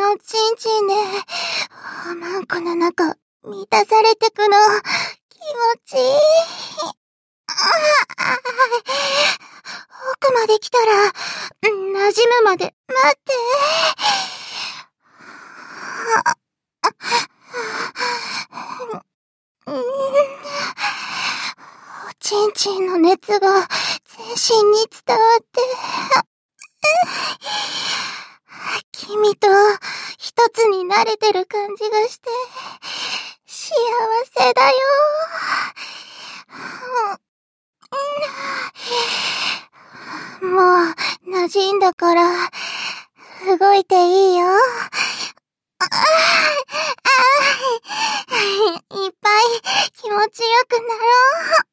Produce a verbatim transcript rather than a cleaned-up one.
のチンチンで、マンコの中、満たされてくの、気持ちいい。奥まで来たら、馴染むまで待って。おちんちんの熱が全身に伝わって、君と一つになれてる感じがして、幸せだよ。もう馴染んだから動いていいよ。いっぱい気持ちよくなろう。